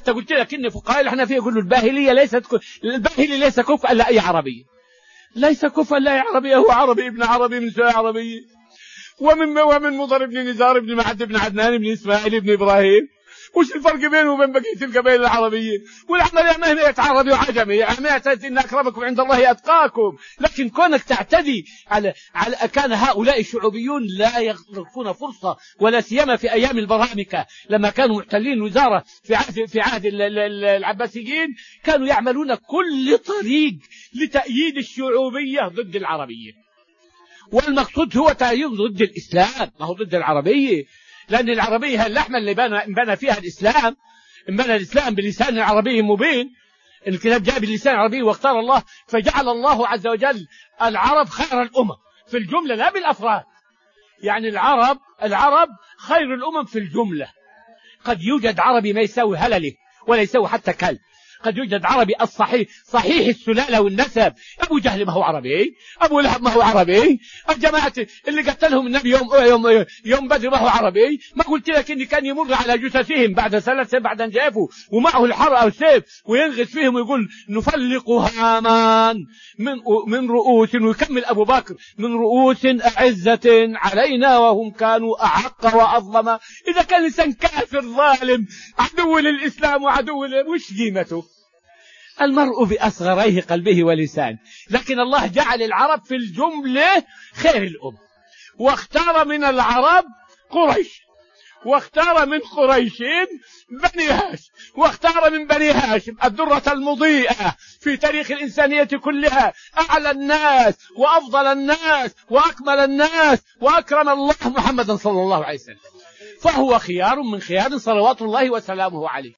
حتى قلت لك إن فقهاء الحنفية يقولوا الباهلي ليس كفء إلا أي عربي، ليس كفء إلا أي عربي، هو عربي ابن عربي من سواء عربي، ومن مضر بن نزار بن معد بن عدنان بن إسماعيل بن إبراهيم. وش الفرق بينه وبين بقية القبائل العربية؟ والعملية ما هي عربي وعجمي، إن أكرمكم عند الله أتقاكم. لكن كونك تعتدي على كان هؤلاء الشعوبيون لا يغرقون فرصة، ولا سيما في أيام البرامكة لما كانوا محتلين الوزارة في عهد العباسيين، كانوا يعملون كل طريق لتأييد الشعوبية ضد العربية، والمقصود هو تأييد ضد الإسلام، ما هو ضد العربية، لأن العربية هي اللحمة اللي بنى فيها الإسلام. بنى الإسلام بلسان عربي مبين، الكتاب جاء باللسان العربي، واختار الله فجعل الله عز وجل العرب خير الأمم في الجملة لا بالأفراد. يعني العرب خير الأمم في الجملة. قد يوجد عربي ما يساوي هلله ولا يساوي حتى كلب، قد يوجد عربي الصحيح صحيح السلالة والنسب. أبو جهل ما هو عربي، أبو لهب ما هو عربي، الجماعة اللي قتلهم النبي يوم بدر ما هو عربي. ما قلت لك إن كان يمر على جثثهم بعد 3 سنين بعد أن جافوا ومعه الحر أو السيف وينغز فيهم ويقول نفلق هامان من رؤوس، ويكمل أبو بكر من رؤوس أعزة علينا وهم كانوا أحق وأظلم. إذا كان إنسان كافر ظالم عدو للإسلام وعدو وش قيمته؟ المرء بأصغريه قلبه ولسان. لكن الله جعل العرب في الجملة خير الأمم، واختار من العرب قريش، واختار من قريش بني هاشم، واختار من بني هاشم الدرة المضيئة في تاريخ الإنسانية كلها، أعلى الناس وأفضل الناس وأكمل الناس، وأكرم الله محمدا صلى الله عليه وسلم، فهو خيار من خيار صلوات الله وسلامه عليه.